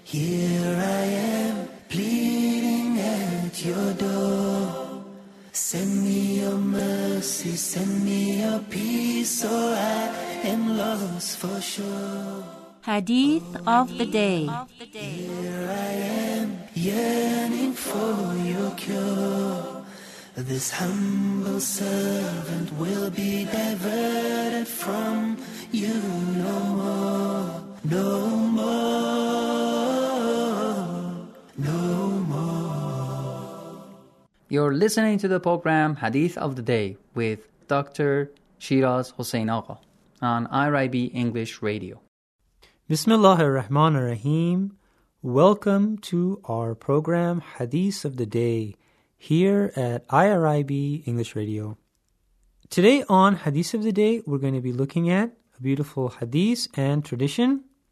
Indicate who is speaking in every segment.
Speaker 1: Here I am, pleading at your door. Send me your mercy, send me your peace, or I am lost for sure.
Speaker 2: Hadith of the Day.
Speaker 1: Here I am, yearning for your cure. This humble servant will be diverted from you no more, no more, no more.
Speaker 3: You're listening to the program Hadith of the Day with Dr. Shiraz Hossein Agha on IRIB English Radio.
Speaker 4: Bismillah ar-Rahman ar-Rahim. Welcome to our program Hadith of the Day here at IRIB English Radio. Today on Hadith of the Day, we're going to be looking at a beautiful hadith and tradition.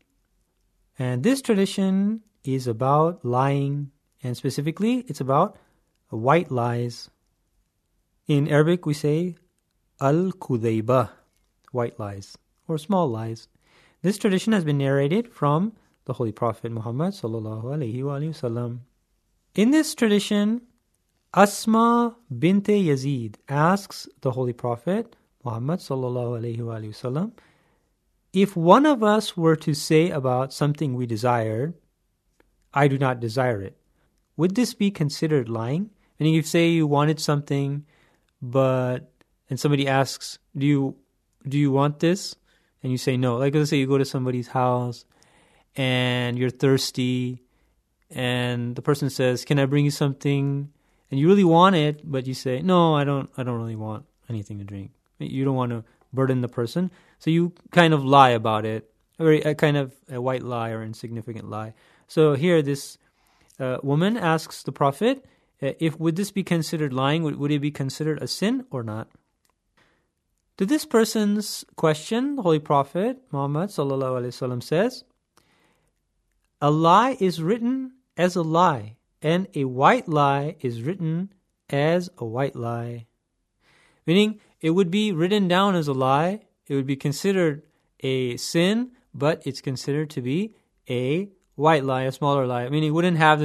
Speaker 4: And this tradition is about lying, and specifically it's about white lies. In Arabic we say al-kudhaybah, white lies or small lies. This tradition has been narrated from the Holy Prophet Muhammad sallallahu alaihi wasallam. In this tradition, Asma bint Yazid asks the Holy Prophet Muhammad sallallahu alaihi wasallam, if one of us were to say about something we desired, I do not desire it, would this be considered lying? Meaning, if say you wanted something, and somebody asks, do you want this? And you say no. Like let's say you go to somebody's house and you're thirsty, and the person says, "Can I bring you something?" And you really want it, but you say, "No, I don't really want anything to drink." You don't want to burden the person, so you kind of lie about it, a kind of a white lie or insignificant lie. So here, this woman asks the Prophet, would this be considered lying? Would it be considered a sin or not? To this person's question, the Holy Prophet Muhammad sallallahu alaihi wasallam says, a lie is written as a lie, and a white lie is written as a white lie. Meaning, it would be written down as a lie, it would be considered a sin, but it's considered to be a white lie, a smaller lie. I mean, it wouldn't have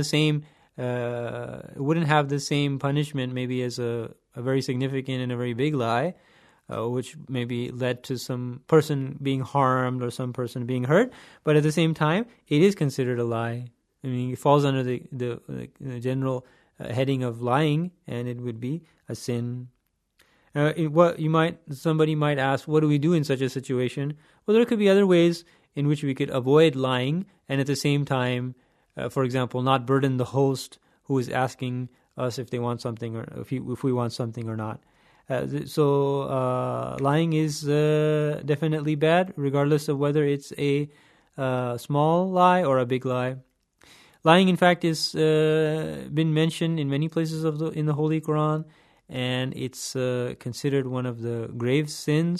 Speaker 4: the same punishment maybe as a very significant and a very big lie, which maybe led to some person being harmed or some person being hurt. But at the same time, it is considered a lie. I mean, it falls under the general heading of lying, and it would be a sin. Somebody might ask, what do we do in such a situation? Well, there could be other ways in which we could avoid lying, and at the same time, for example, not burden the host who is asking us if they want something or if we want something or not. So lying is definitely bad, regardless of whether it's a small lie or a big lie. Lying, in fact, is been mentioned in many places in the Holy Quran, and it's considered one of the grave sins.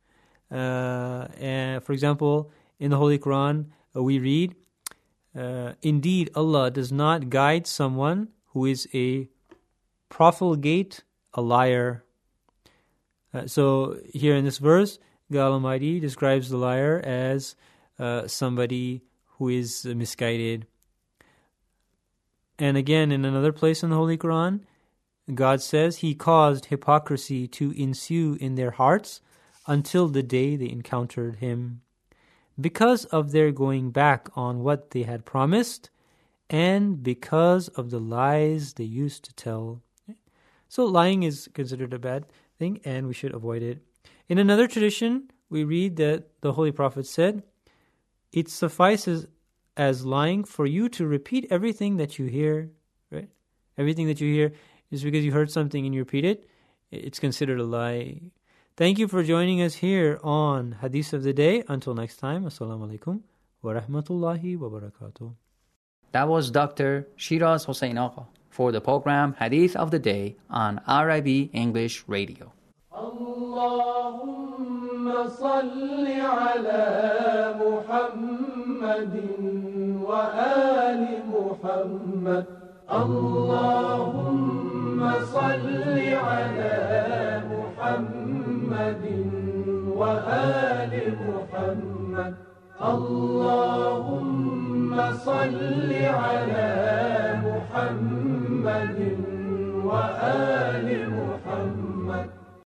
Speaker 4: And for example, in the Holy Quran, we read, indeed, Allah does not guide someone who is a profligate, a liar. So here in this verse, God Almighty describes the liar as somebody who is misguided. And again, in another place in the Holy Quran, God says He caused hypocrisy to ensue in their hearts until the day they encountered Him, because of their going back on what they had promised and because of the lies they used to tell. So lying is considered a bad thing, and we should avoid it. In another tradition, we read that the Holy Prophet said, it suffices as lying for you to repeat everything that you hear, right? Everything that you hear is because you heard something and you repeat it, it's considered a lie. Thank you for joining us here on Hadith of the Day. Until next time, Assalamu alaikum wa rahmatullahi wa barakatuh.
Speaker 3: That was Dr. Shiraz Hossein Agha for the program Hadith of the Day on IRIB English Radio.
Speaker 5: Allahumma salli ala Muhammadin wa ali Muhammad. Allahumma salli ala Muhammadin wa ali Muhammad. Allahumma صل على محمد وآل محمد.